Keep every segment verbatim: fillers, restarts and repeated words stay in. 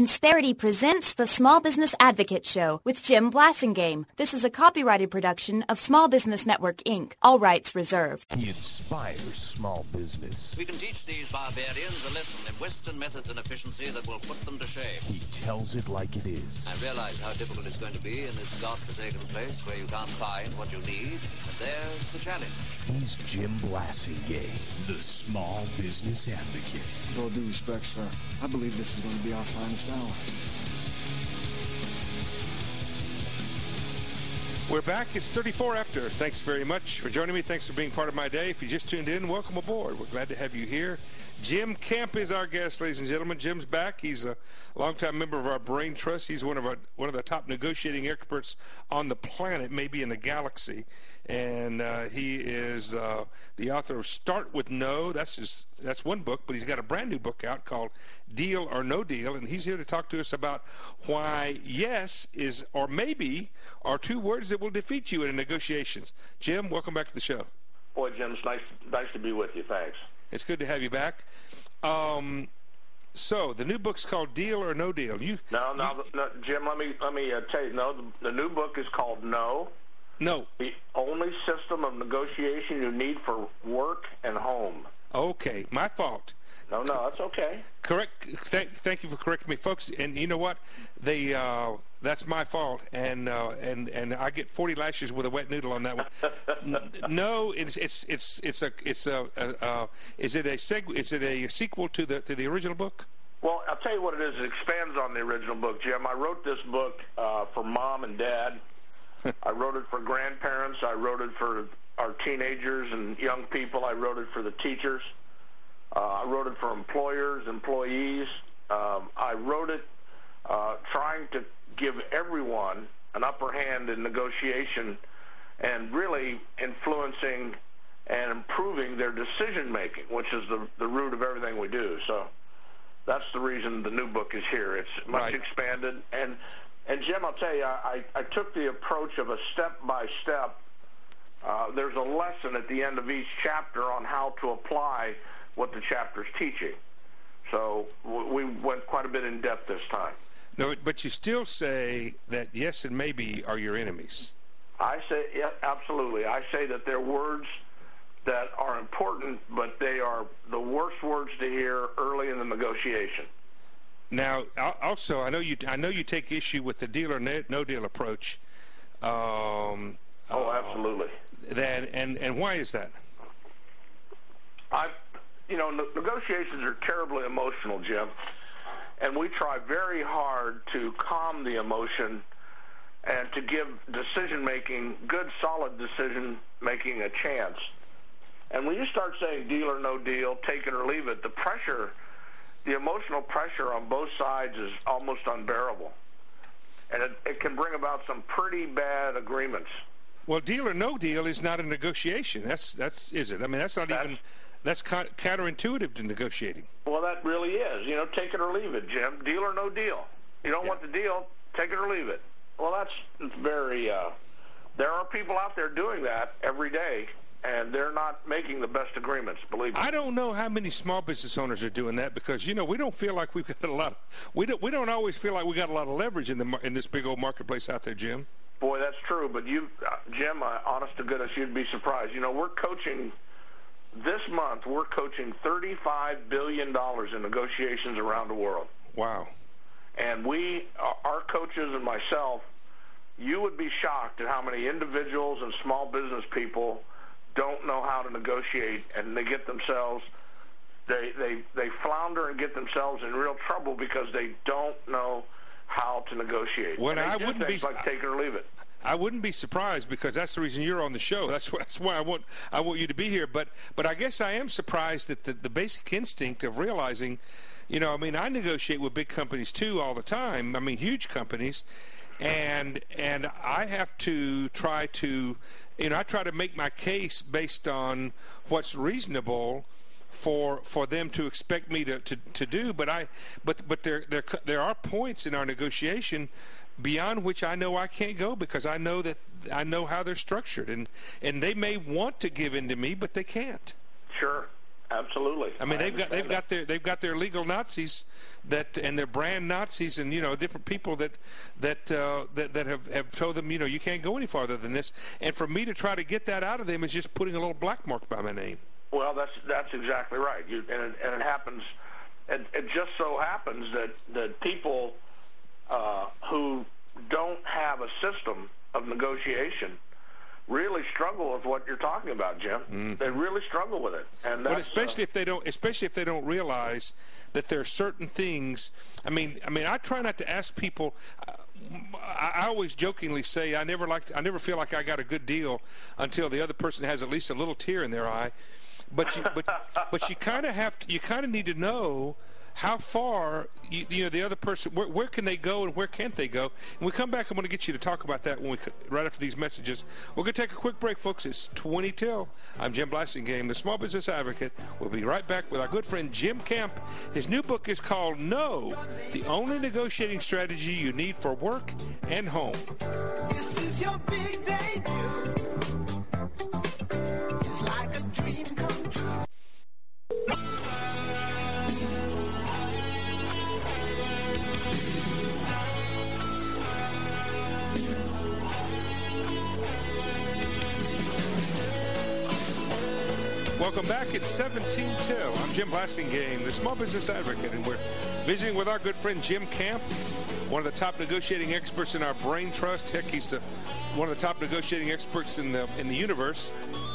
Insperity presents the Small Business Advocate Show with Jim Blasingame. This is a copyrighted production of Small Business Network, Incorporated. All rights reserved. He inspires small business. We can teach these barbarians a lesson in Western methods and efficiency that will put them to shame. He tells it like it is. I realize how difficult it's going to be in this godforsaken place where you can't find what you need, but there's the challenge. He's Jim Blasingame, the Small Business Advocate. With all due respect, sir, I believe this is going to be our finest hour. We're back. It's thirty-four after. Thanks very much for joining me. Thanks for being part of my day. If you just tuned in, welcome aboard. We're glad to have you here. Jim Kemp is our guest, ladies and gentlemen. Jim's back. He's a longtime member of our Brain Trust. He's one of our one of the top negotiating experts on the planet, maybe in the galaxy. And uh, he is uh, the author of Start with No. That's his. That's one book, but he's got a brand new book out called Deal or No Deal, and he's here to talk to us about why yes is or maybe are two words that will defeat you in negotiations. Jim, welcome back to the show. Boy, Jim, it's nice, nice to be with you. Thanks. It's good to have you back. Um, so the new book's called Deal or No Deal. You no, no, you, no Jim. Let me let me uh, tell you. No, the, the new book is called No. No. The only system of negotiation you need for work and home. Okay, my fault. No, no, that's okay. Correct. Thank, thank you for correcting me, folks. And you know what? They uh, that's my fault, and uh, and and I get forty lashes with a wet noodle on that one. No, it's it's it's it's a it's a, a uh, is it a seg- is it a sequel to the to the original book? Well, I'll tell you what it is. It expands on the original book, Jim. I wrote this book uh, for mom and dad. I wrote it for grandparents. I wrote it for our teenagers and young people. I wrote it for the teachers. Uh, I wrote it for employers, employees. Um, I wrote it uh, trying to give everyone an upper hand in negotiation and really influencing and improving their decision-making, which is the, the root of everything we do. So that's the reason the new book is here. It's much right. expanded. And, and Jim, I'll tell you, I, I took the approach of a step-by-step. Uh, there's a lesson at the end of each chapter on how to apply what the chapter's teaching. So we went quite a bit in depth this time. No, but you still say that yes and maybe are your enemies. I say, yeah, absolutely. I say that they're words that are important, but they are the worst words to hear early in the negotiation. Now, also, I know you. I know you take issue with the deal or no deal approach. Um, oh, absolutely. Uh, that and and why is that? I. You know, negotiations are terribly emotional, Jim, and we try very hard to calm the emotion and to give decision-making, good, solid decision-making a chance. And when you start saying deal or no deal, take it or leave it, the pressure, the emotional pressure on both sides is almost unbearable. And it, it can bring about some pretty bad agreements. Well, deal or no deal is not a negotiation. That's, that's is it? I mean, that's not that's, even... That's counterintuitive to negotiating. Well, that really is. You know, take it or leave it, Jim. Deal or no deal. You don't yeah. want the deal, take it or leave it. Well, that's very, uh, there are people out there doing that every day, and they're not making the best agreements, believe me. I don't know how many small business owners are doing that because, you know, we don't feel like we've got a lot of, we don't, we don't always feel like we got a lot of leverage in the in this big old marketplace out there, Jim. Boy, that's true. But you, uh, Jim, uh, honest to goodness, you'd be surprised. You know, we're coaching... This month, we're coaching thirty-five billion dollars in negotiations around the world. Wow. And we, our coaches and myself, you would be shocked at how many individuals and small business people don't know how to negotiate, and they get themselves, they, they, they flounder and get themselves in real trouble because they don't know how to negotiate. Well, and they I do wouldn't things be like take it or leave it. I wouldn't be surprised because that's the reason you're on the show. That's why, that's why I want I want you to be here. But but I guess I am surprised that the, the basic instinct of realizing, you know, I mean, I negotiate with big companies too all the time. I mean, huge companies, and and I have to try to, you know, I try to make my case based on what's reasonable for for them to expect me to, to, to do. But I but but there there there are points in our negotiation beyond which I know I can't go because I know that I know how they're structured, and and they may want to give in to me, but they can't. Sure. Absolutely. I mean, I they've got they've that. got their they've got their legal Nazis that and their brand Nazis and you know different people that that uh, that that have, have told them you know you can't go any farther than this. And for me to try to get that out of them is just putting a little black mark by my name. Well, that's that's exactly right. You, and it, and it happens. It, it just so happens that that people uh, who don't have a system of negotiation really struggle with what you're talking about, Jim. Mm-hmm. They really struggle with it, and that's, but especially uh, if they don't, especially if they don't realize that there are certain things. I mean, I mean, I try not to ask people. Uh, I, I always jokingly say I never like, I never feel like I got a good deal until the other person has at least a little tear in their eye. But you, but, but you kind of have to, you kind of need to know how far you, you know the other person, where, where can they go and where can't they go. And we come back, I'm going to get you to talk about that when we right after these messages. We're going to take a quick break, folks. It's twenty till. I'm Jim Blasingame, the Small Business Advocate. We'll be right back with our good friend Jim Camp. His new book is called No, the Only Negotiating Strategy You Need for Work and Home. This is your big debut. It's like a dream come true. Welcome back. It's seventeen till. I'm Jim Blasingame, the Small Business Advocate, and we're visiting with our good friend Jim Camp, one of the top negotiating experts in our brain trust. Heck, he's the, one of the top negotiating experts in the in the universe.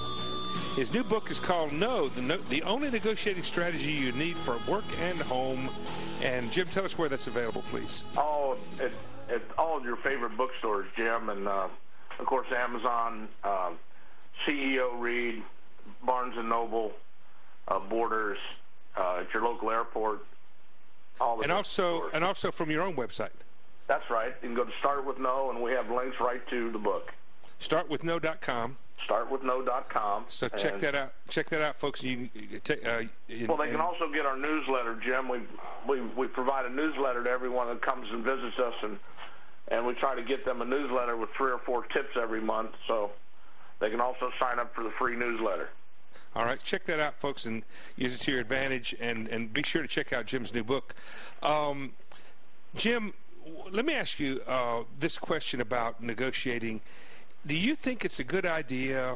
His new book is called No, the, no, the Only Negotiating Strategy You Need for Work and Home. And Jim, tell us where that's available, please. Oh, at, at all of your favorite bookstores, Jim, and uh, of course Amazon, uh, C E O Read, Barnes and Noble, uh, Borders, uh, at your local airport. All the and also, stores. and also from your own website. That's right. You can go to Start With No, and we have links right to the book. start with no dot com. start with no dot com. So check and, that out. Check that out, folks. You, you take, uh, in, well, they can and, also get our newsletter, Jim. We we we provide a newsletter to everyone that comes and visits us, and and we try to get them a newsletter with three or four tips every month. So they can also sign up for the free newsletter. All right, check that out, folks, and use it to your advantage. And, and be sure to check out Jim's new book. Um, Jim, let me ask you uh, this question about negotiating. Do you think it's a good idea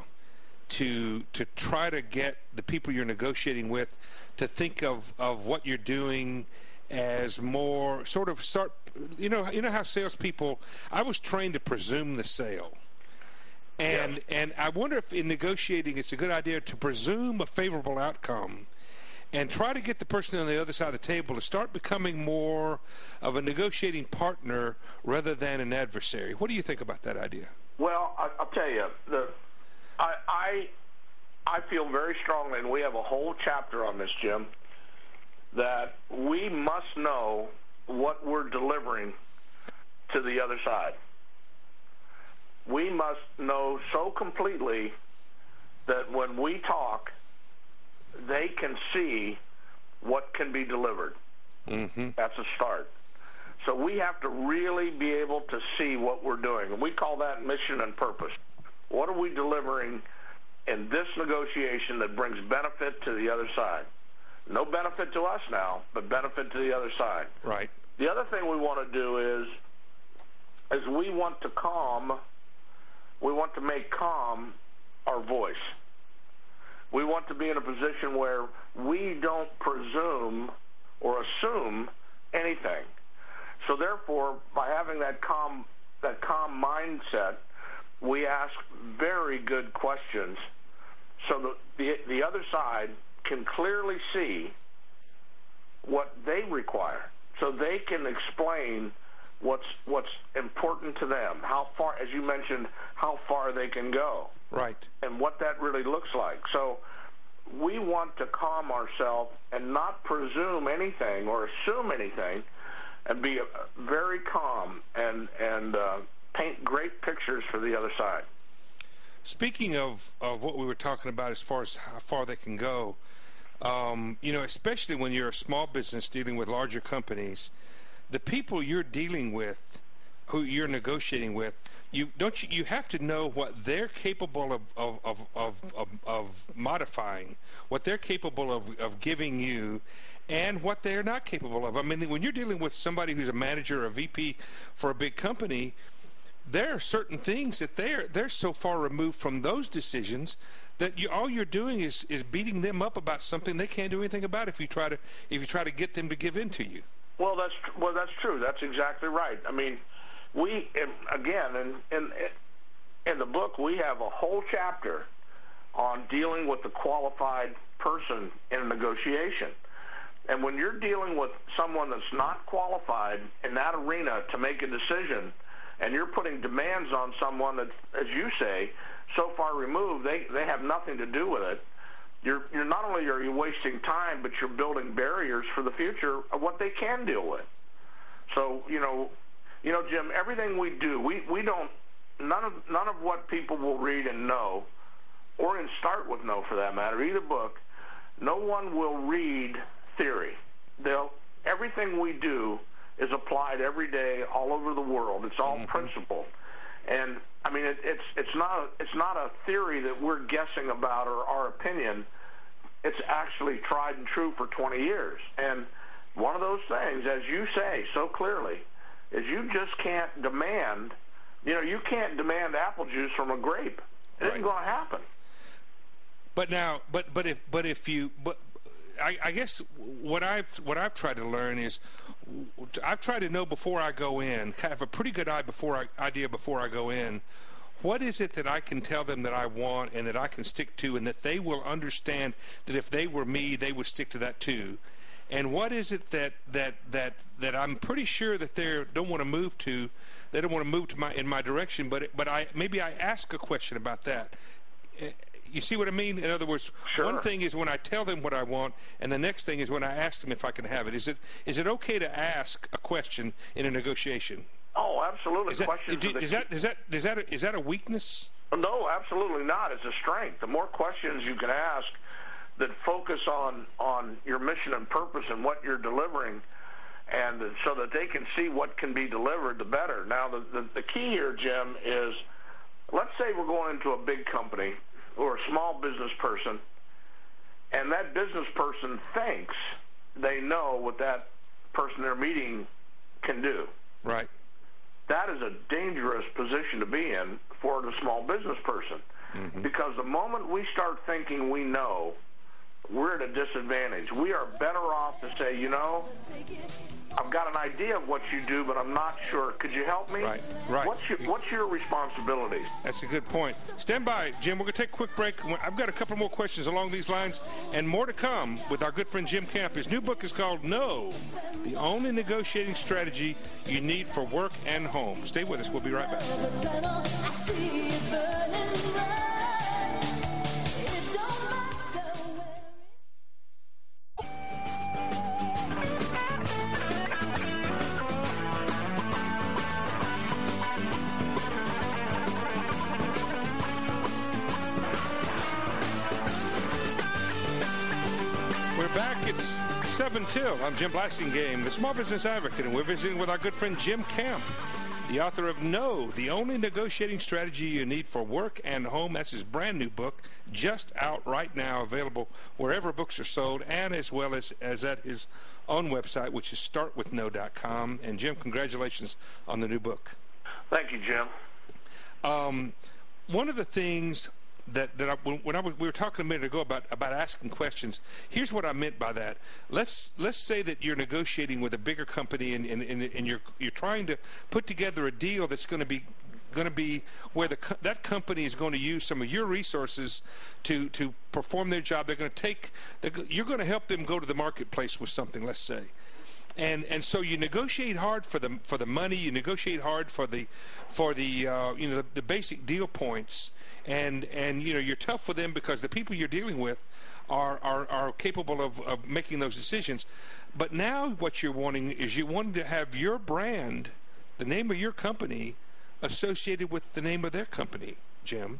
to to try to get the people you're negotiating with to think of, of what you're doing as more sort of start, you know, you know how salespeople, I was trained to presume the sale. And Yes. and I wonder if in negotiating it's a good idea to presume a favorable outcome and try to get the person on the other side of the table to start becoming more of a negotiating partner rather than an adversary. What do you think about that idea? Well, I, I'll tell you, the I, I I feel very strongly, and we have a whole chapter on this, Jim, that we must know what we're delivering to the other side. We must know so completely that when we talk, they can see what can be delivered. Mm-hmm. That's a start. So we have to really be able to see what we're doing. And we call that mission and purpose. What are we delivering in this negotiation that brings benefit to the other side? No benefit to us now, but benefit to the other side. Right. The other thing we want to do is, is we want to calm, we want to make calm our voice. We want to be in a position where we don't presume or assume anything. So therefore, by having that calm, that calm mindset, we ask very good questions so that the, the other side can clearly see what they require, so they can explain what's what's important to them, how far, as you mentioned, how far they can go. Right. And what that really looks like. So we want to calm ourselves and not presume anything or assume anything, and be very calm and and uh, paint great pictures for the other side. Speaking of, of what we were talking about as far as how far they can go, um, you know, especially when you're a small business dealing with larger companies, the people you're dealing with who you're negotiating with, you don't you, you have to know what they're capable of of, of, of, of of modifying, what they're capable of, of giving you, and what they're not capable of. I mean, when you're dealing with somebody who's a manager or a V P for a big company, there are certain things that they're they're so far removed from those decisions that you, all you're doing is, is beating them up about something they can't do anything about if you try to if you try to get them to give in to you. Well, that's well, that's true. That's exactly right. I mean, we again in in in the book we have a whole chapter on dealing with the qualified person in a negotiation. And when you're dealing with someone that's not qualified in that arena to make a decision, and you're putting demands on someone that, as you say, so far removed, they, they have nothing to do with it, you're, you're not only are you wasting time, but you're building barriers for the future of what they can deal with. So, you know, you know, Jim, everything we do, we, we don't, none of, none of what people will read and know, or in Start With Know for that matter, either book, no one will read theory. They'll, everything we do is applied every day all over the world. It's all mm-hmm. principle. And I mean, it, it's it's not a, it's not a theory that we're guessing about or our opinion. It's actually tried and true for twenty years. And one of those things, as you say so clearly, is you just can't demand. You know, you can't demand apple juice from a grape. It right. isn't going to happen. But now, but but if but if you but. I, I guess what I've what I've tried to learn is I've tried to know before I go in, have a pretty good eye before I, idea before I go in, what is it that I can tell them that I want and that I can stick to, and that they will understand that if they were me, they would stick to that too, and what is it that that that that I'm pretty sure that they don't want to move to, they don't want to move to my in my direction, but it, but I maybe I ask a question about that. You see what I mean? In other words, sure. One thing is when I tell them what I want, and the next thing is when I ask them if I can have it. Is it is it okay to ask a question in a negotiation? Oh, absolutely. Is that, Questions do, are the is, that, is, that, is, that a, is that a weakness? No, absolutely not. It's a strength. The more questions you can ask that focus on, on your mission and purpose and what you're delivering, and so that they can see what can be delivered, the better. Now, the, the, the key here, Jim, is let's say we're going into a big company or a small business person, and that business person thinks they know what that person they're meeting can do. Right. That is a dangerous position to be in for the small business person, mm-hmm. because the moment we start thinking we know, we're at a disadvantage. We are better off to say, you know, I've got an idea of what you do, but I'm not sure. Could you help me? Right, right. What's your, what's your responsibility? That's a good point. Stand by, Jim. We're going to take a quick break. I've got a couple more questions along these lines and more to come with our good friend Jim Camp. His new book is called No, the Only Negotiating Strategy You Need for Work and Home. Stay with us. We'll be right back. Back, it's seven till. I'm Jim Blasingame, the Small Business Advocate, and we're visiting with our good friend Jim Camp, the author of No, the Only Negotiating Strategy You Need for Work and Home. That's his brand new book, just out right now, available wherever books are sold, and as well as, as at his own website, which is start with no dot com. And Jim, congratulations on the new book. Thank you, Jim. Um, one of the things that that I, when I was, we were talking a minute ago about about asking questions. Here's what I meant by that. Let's let's say that you're negotiating with a bigger company and and, and, and you're you're trying to put together a deal that's going to be going to be where the that company is going to use some of your resources to to perform their job. They're going to take you're going to help them go to the marketplace with something. Let's say. And and so you negotiate hard for the for the money. You negotiate hard for the for the uh, you know the, the basic deal points. And and you know you're tough for them because the people you're dealing with are are, are capable of, of making those decisions. But now what you're wanting is you want to have your brand, the name of your company, associated with the name of their company, Jim.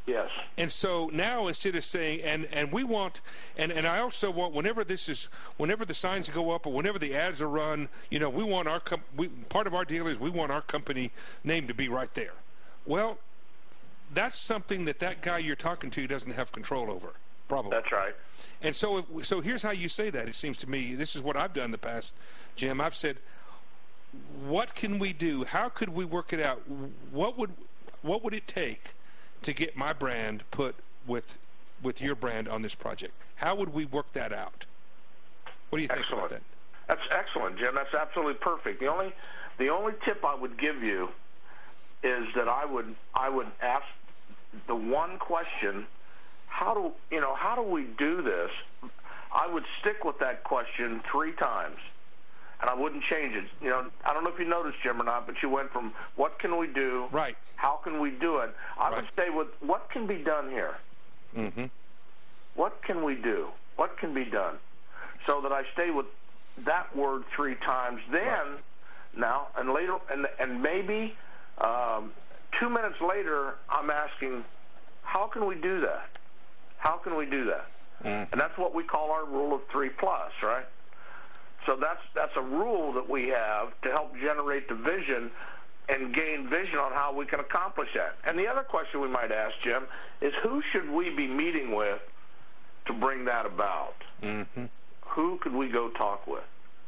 Yes. And so now instead of saying, and, and we want, and, and I also want, whenever this is, whenever the signs go up or whenever the ads are run, you know, we want our, com- we, part of our deal is we want our company name to be right there. Well, that's something that that guy you're talking to doesn't have control over, probably. That's right. And so, so here's how you say that. It seems to me, this is what I've done in the past, Jim. I've said, what can we do? How could we work it out? What would, what would it take to get my brand put with with your brand on this project? How would we work that out? What do you think excellent. about that? That's excellent, Jim. That's absolutely perfect. The only the only tip I would give you is that I would I would ask the one question: how do you know how do we do this? I would stick with that question three times. And I wouldn't change it. You know, I don't know if you noticed, Jim, or not, but you went from what can we do, right? How can we do it? I right. would stay with what can be done here. Mm-hmm. What can we do? What can be done? So that I stay with that word three times. Then, right. now, and later, and and maybe um, two minutes later, I'm asking, how can we do that? How can we do that? Mm-hmm. And that's what we call our rule of three plus, right? So that's that's a rule that we have to help generate the vision and gain vision on how we can accomplish that. And the other question we might ask, Jim, is who should we be meeting with to bring that about? Mm-hmm. Who could we go talk with?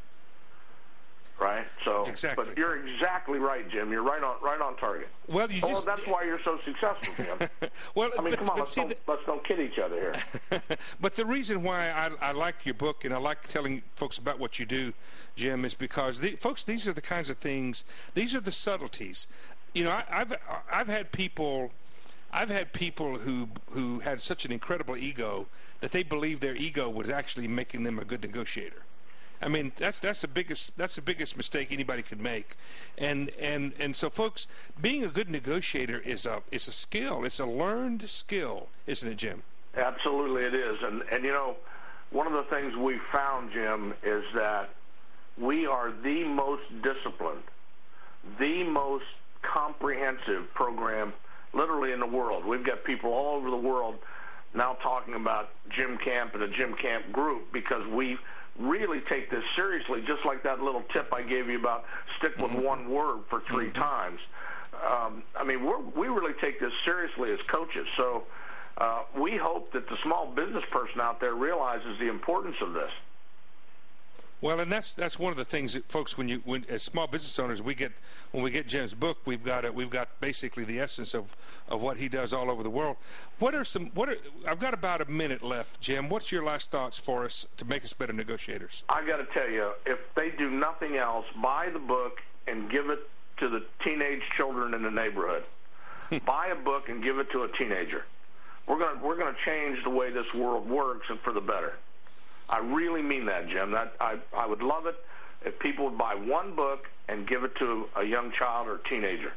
Right? So, exactly. But you're exactly right, Jim. You're right on right on target. Well, you oh, just, that's why you're so successful, Jim. well, I mean, but, come on, but let's, see don't, the, let's don't kid each other here. But the reason why I, I like your book and I like telling folks about what you do, Jim, is because, the, folks, these are the kinds of things, these are the subtleties. You know, I, I've I've had people, I've had people who who had such an incredible ego that they believed their ego was actually making them a good negotiator. I mean, that's that's the biggest that's the biggest mistake anybody could make, and and and so, folks, being a good negotiator is a is a skill. It's a learned skill, isn't it, Jim? Absolutely, it is. And and you know, one of the things we found, Jim, is that we are the most disciplined, the most comprehensive program, literally in the world. We've got people all over the world now talking about Jim Camp and the Jim Camp group because we really take this seriously, just like that little tip I gave you about stick with one word for three mm-hmm. times. Um, I mean, we're, we really take this seriously as coaches. So uh, we hope that the small business person out there realizes the importance of this. Well, and that's that's one of the things that, folks, when you when as small business owners, we get when we get Jim's book, we've got a, we've got basically the essence of, of what he does all over the world. What are some what are I've got about a minute left, Jim. What's your last thoughts for us to make us better negotiators? I got to tell you, if they do nothing else, buy the book and give it to the teenage children in the neighborhood. Buy a book and give it to a teenager. We're gonna we're gonna change the way this world works and for the better. I really mean that, Jim. That I, I would love it if people would buy one book and give it to a young child or teenager.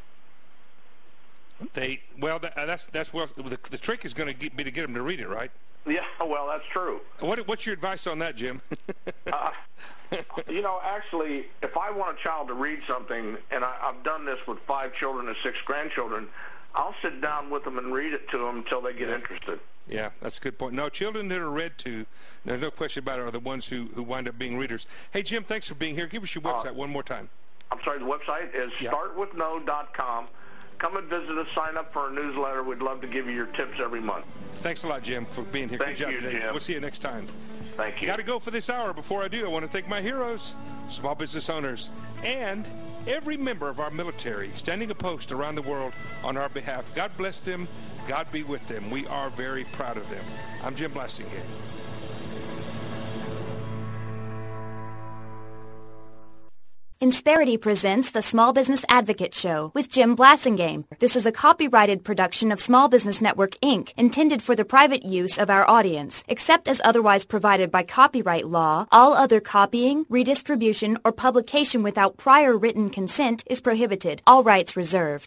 They well, that, that's that's well. The, the trick is going to be to get them to read it, right? Yeah, well, that's true. What what's your advice on that, Jim? uh, you know, actually, if I want a child to read something, and I, I've done this with five children and six grandchildren, I'll sit down with them and read it to them until they get yeah. interested. Yeah, that's a good point. No, children that are read to, there's no question about it, are the ones who, who wind up being readers. Hey, Jim, thanks for being here. Give us your website uh, one more time. I'm sorry, the website is yeah. start with no dot com. Come and visit us, sign up for our newsletter. We'd love to give you your tips every month. Thanks a lot, Jim, for being here. Thank good job you, today. Jim. We'll see you next time. Thank you. Got to go for this hour. Before I do, I want to thank my heroes, small business owners, and every member of our military standing a post around the world on our behalf. God bless them. God be with them. We are very proud of them. I'm Jim Blasingame. Insperity presents the Small Business Advocate Show with Jim Blasingame. This is a copyrighted production of Small Business Network, Incorporated, intended for the private use of our audience. Except as otherwise provided by copyright law, all other copying, redistribution, or publication without prior written consent is prohibited. All rights reserved.